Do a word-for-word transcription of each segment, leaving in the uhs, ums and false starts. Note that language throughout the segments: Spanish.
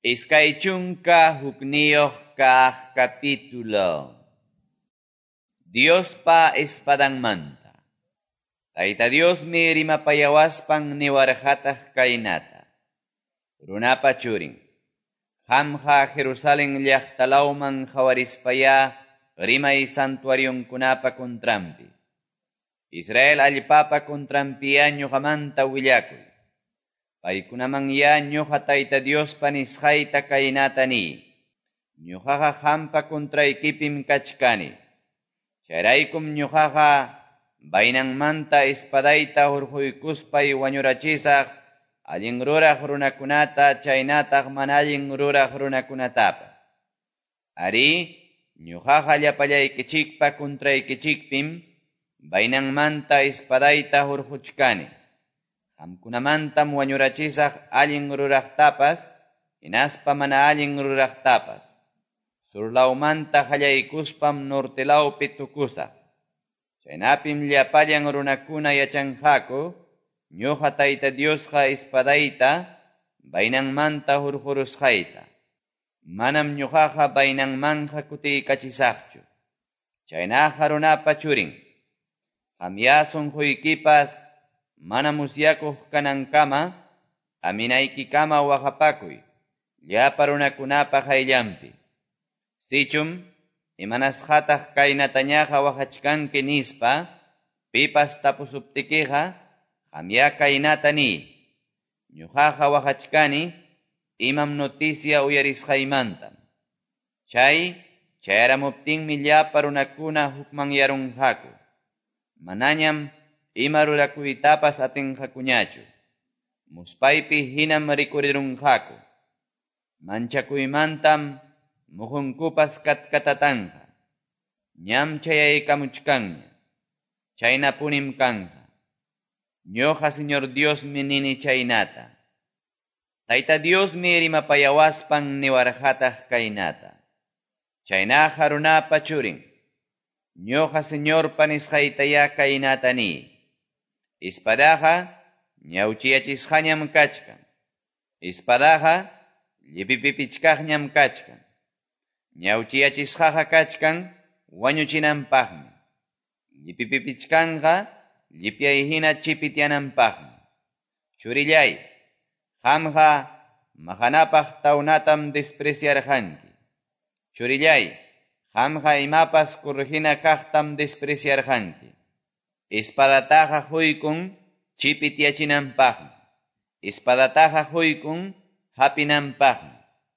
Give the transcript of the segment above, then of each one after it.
Iskaychunka hukniyoq kaq capítulo. Diospa espadanmanta. Tayta Diosmi rimapayawaspan niwarhataq kaynata. Runapa churin. Qamqa Jerusalén llaqtalawman qhawarispaya rimay santuarionkunapa contrampi. Israel allpapa contrampiya ñuqamanta willakuy. Paykunaman ya ñuqa Tayta Diospa nisqayta kaynata ni. Ñuqaqa qampa contraykipim kachkani. Chayraykum ñuqaqa baynanmanta espadayta hurquykuspay wañurachisaq allin ruraq runakunata chaynataq mana allin ruraq runakunatapas. Ari, ñuqaqa llapallaykichikpa contraykichikpim baynanmanta espadayta hurquchkani. Qamkunamantam wañurachisaq allin ruraqtapas, hinaspa mana allin ruraqtapas. Surlawmanta qallaykuspam nortelawpi tukusaq. Chaynapim llapallan runakuna yachanqaku, ñuqa Tayta Diosqa espadayta baynanmanta hurqurusqayta. Manam ñuqaqa baynanmanqa kutiykachisaqchu. Chaynaqa runapa churin. Qamya sunquykipas mana musyakuq kanankama, aminaykikama waqapakuy, llapa runakunapa qayllanpi. Sichum, imanasqataq kaynatañaqa waqachkanki nispa, pipas tapusuptikiqa, qamya kaynata ni. Ñuqaqa waqachkani, imam noticia uyarisqaymantam. Chay, chayramuptinmi llapa runakuna hukman yarunqaku. Manañam, ima rurakuytapas atinqakuñachu. Muspaypi hinam rikurirunqaku. Manchakuymantam muhunkupas katkatatanqa. Ñam chayaykamuchkanña. Chayna punim kanqa. Ñuqa Señor Diosmi nini chaynata. Tayta Diosmi rimapayawaspan niwarhataq kaynata. Chaynaqa runapa churin. Ñuqa Señorpa nisqaytaya kaynata ni. Ispadaqa ñawchiyachisqañam kachkan. Ispadaqa llipipipichkaqñam kachkan. Ñawchiyachisqaqa kachkan wañuchinanpaqmi. Llipipipichkanqa llipyayhina chipityananpaqmi. Churillay, qamqa maqanapaq tawnatam despreciarqanki. Churillay, qamqa imapas kurhina kaqtam despreciarqanki. Espadataqa huykun chipityachinanpaqmi. Espadataqa huykun hapinanpaqmi.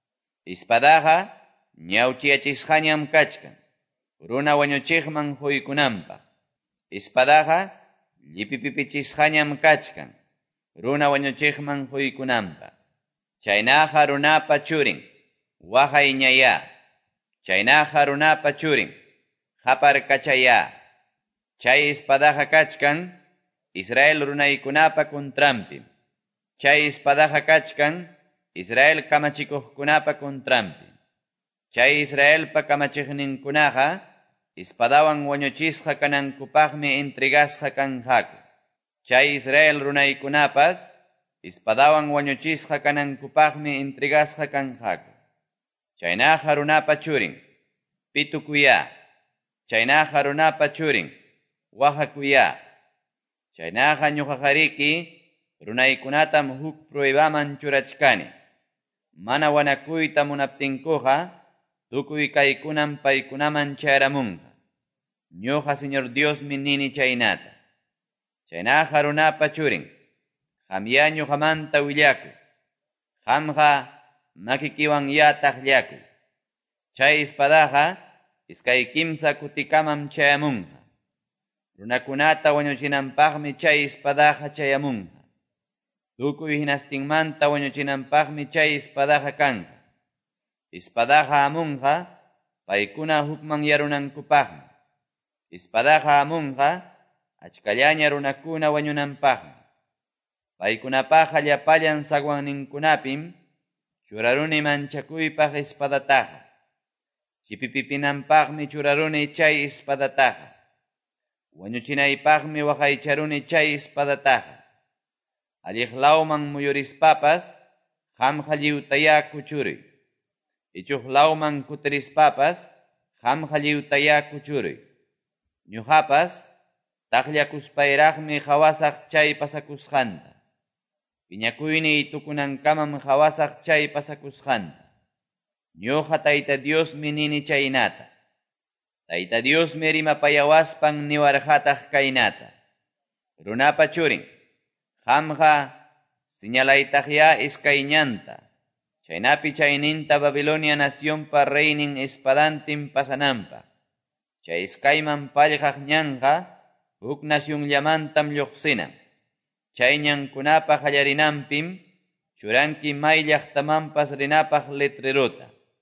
Espadaqa ñawchiyachisqañam kachkan. Runa wañuchiqman huykunanpaq. Espadaqa llipipipichisqañam kachkan. Runa wañuchiqman huykunanpaq. Chaynaqa runapa churin. Waqayñaya. Chaynaqa runapa churin. Qaparkachaya. Chay espadaqa kachkan Israel runaykunapa contrampim. Chay espadaqa kachkan Israel kamachikuqkunapa contrampim. Chay Israelpa kamachiqninkunaqa espadawan wañuchisqa kanankupaqmi entregasqa kanqaku. Chay Israel runaykunapas espadawan wañuchisqa kanankupaqmi entregasqa kanqaku. Chaynaqa runapa churin. Pitukuya. Chaynaqa runapa churin. Wahakuya. Chaynaqa ñuqaqariki runaykunatam huk pruebaman churachkani. Mana wanakuyta munaptinkuqa tukuy kaykunan paykunaman chayramunqa. Ñuqa Señor Diosmi nini chaynata. Chaynaqa runapa churin. Qamya ñuqamanta willakuy. Qamqa makikiwan ya taqllakuy. Chay espadaqa iskay kimsa kutikamam chayamunqa. Runakunata wañuchinanpaqmi chay espadaqa chayamunqa. Tukuy hinastinmanta wañuchinanpaqmi chay espadaqa kanqa. Espadaqa amunqa paykuna hukman yarunankupaqmi. Espadaqa amunqa achkallaña runakuna wañunanpaqmi. Paykunapaqa llapallan sagwanninkunapim churaruni manchakuypaq espadataqa. Chipipipinanpaqmi churaruni chay espadataqa. Wañuchinaypaqmi waqaycharuni chay espadataqa. Alliqlawman muyurispapas qamqa lliwtaya kuchuruy. Ichuq lawman kutirispapas, qamqa lliwtaya kuchuruy. Ñuqapas taqllakuspayraqmi qhawasaq chay pasakusqanta. Piñakuyniy tukunankamam qhawasaq chay pasakusqanta. Ñuqa Tayta Diosmi nini chaynata. Tayta Diosmi rimapayawaspan niwarqataq kaynata. Runapa churin, qamqa señalaytaqya iskayñanta. Chaynapi chayninta Babilonia nacionpa reynin espadantin pasananpaq. Chay iskayman pallqaq ñanqa huk nacionllamantam lluqsinan. Chay ñankunapa qallarinanpim churanki may llaqtamanpas rinapaq letreruta.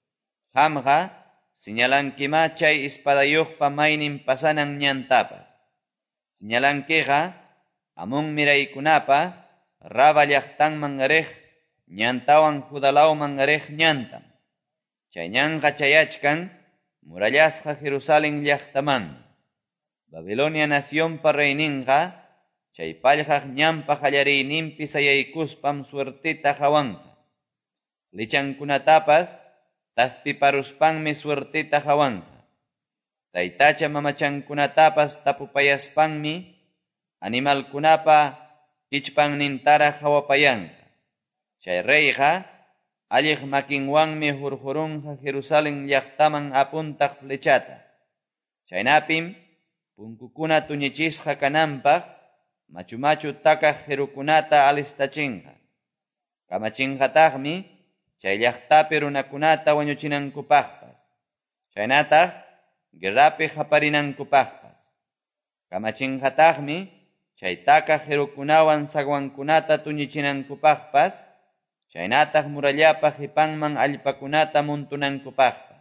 Qamqa señalankima chay espadayuqpa maynin pasanan ñantapas. Señalankiqa amun miraykunapa Raba llaqtanman riq ñantawan Judalawman riq ñantam. Chay ñanqa chayachkan murallasqa Jerusalén llaqtaman. Babilonia nacionpa reyninqa chay pallqaq ñanpa qallariyninpi sayaykuspam suertita hawanqa. Lichankunatapas taspiparuspanmi suertita hawanqa. Taytacha mamachankunatapas tapupayaspanmi animalkunapa kichpannintara hawapayanqa. Chay reyqa alliq makinwanmi hurhurunqa Jerusalén llaqtaman apuntaq flechata. Chaynapim punkukuna tuñichisqa kananpaq machu machu takaq qirukunata alistachinqa. Kamachinqataqmi chay llaqtapi runakunata wañuchinankupaqpas. Chaynataq guerrapi qaparinankupaqpas. Kamachinqataqmi chay takaq qirukunawan sagwankunata tuñichinankupaqpas. Chaynataq murallapa qipanman allpakunata muntunankupaqpas.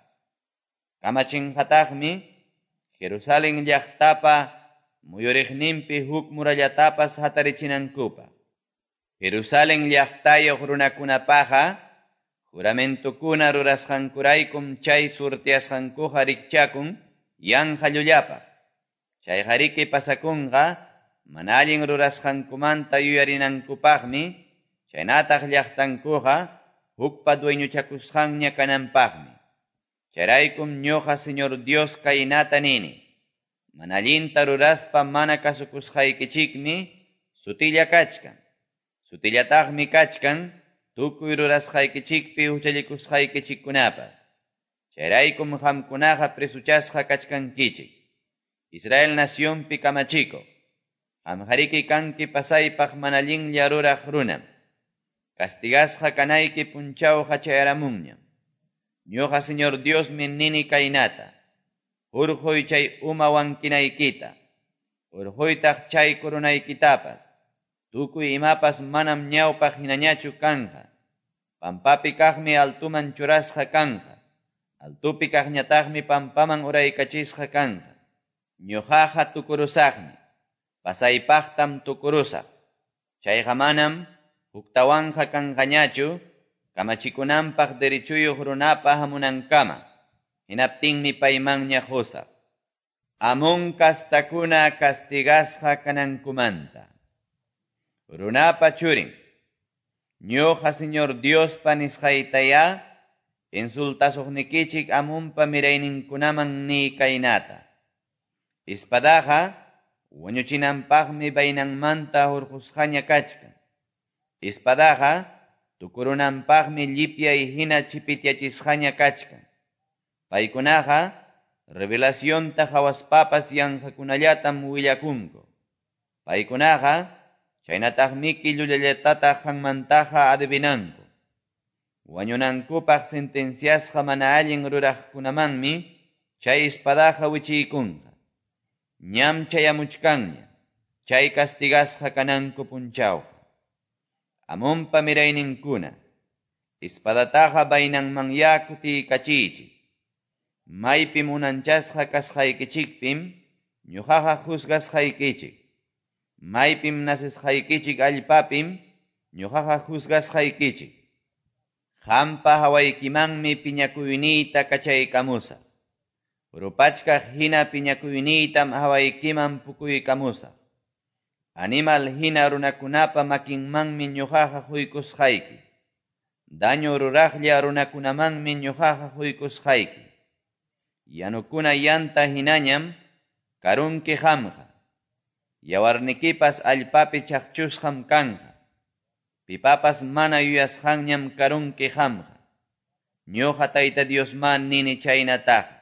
Kamachinqataqmi Jerusalén llaqtapa muyuriqninpi huk murallatapas hatarichinankupa. Jerusalén llaqtayuq runakunapaqa juramentukuna rurasqankuraykum chay surtiasqankuqa rikchakun yanqa llullapaq. Chay qariki pasakunqa mana allin rurasqankumanta yuyarinankupaqmi chaynataq llaqtankuqa hukpa dueñuchakusqanña kananpaqmi. Chayraykum ñuqa Señor Dios kaynata nini. Mana allinta ruraspa mana kasukusqaykichikmi sutilla kachkan. Sutillataqmi kachkan tukuy rurasqaykichikpi huchallikusqaykichikkunapas. Chayraykum qamkunaqa prisuchasqa kachkankichik. Israel nacionpi kamachiko. Qamqariki kanki pasaypaq mana allinlla ruraq runam. Castigasqa kanayki punchawqa chayaramunñam. Ñuqa Señor Diosmi nini kaynata. Urquy chay uma wankinaykita. Urquytaq chay kurunaykitapas. Tukuy imapas manam ñawpaq hinañachu kanqa. Pampapi kaqmi altuman churasqa kanqa. Altupi kaqñataqmi pampaman uraykachisqa kanqa. Ñuqaqa tukurusaqmi. Pasaypaqtam tukurusaq. Chayqa manam huktawanqa kanqañachu. Kamachikunanpaq derechuyuq runapa hamunankama. Hinaptinmi paymanña husaq. Amun kastakuna castigasqa kanankumanta. Runapa churin. Ñuqa Señor Diospa nisqaytaya insultasuqnikichik amunpa mirayninkunaman ni kaynata. Ispadaqa wañuchinanpaqmi baynanmanta hurqusqaña kachkan. Ispadaqa tukurunanpaqmi llipyay hina chipityachisqaña kachkan. Paykunaqa revelacionta hawaspapas yanqakunallatam willakunku. Paykunaqa chaynataqmiki llullallatata hanmantaqa adivinanku. Wañunankupaq sentenciasqa mana allin ruraqkunamanmi chay ispadaqa wichiykunqa. Ñam chayamuchkanña. Chay castigasqa kananku punchawqa. Amunpa mirayninkuna. Ispadataqa baynanmanya kutiykachichik. Maypim unanchasqa kasqaykichikpim ñuqaqa juzgasqaykichik. Maypim nasisqaykichik allpapim ñuqaqa juzgasqaykichik. Qampa hawaykimanmi piñakuyniyta kachaykamusa. Urupachkaq hina piñakuyniytam hawaykiman pukuykamusa. Animal hina runakunapa makinmanmi ñuqaqa quykusqayki. daño ruraqlla runakunamanmi ñuqaqa quykusqayki. Yanukuna yanta hinañam karunki qamqa. Yawarnikipas allpapi chaqchusqam kanqa. Pipapas mana yuyasqanñam karunki qamqa. Ñuqa Tayta Diosman nini chaynataqa.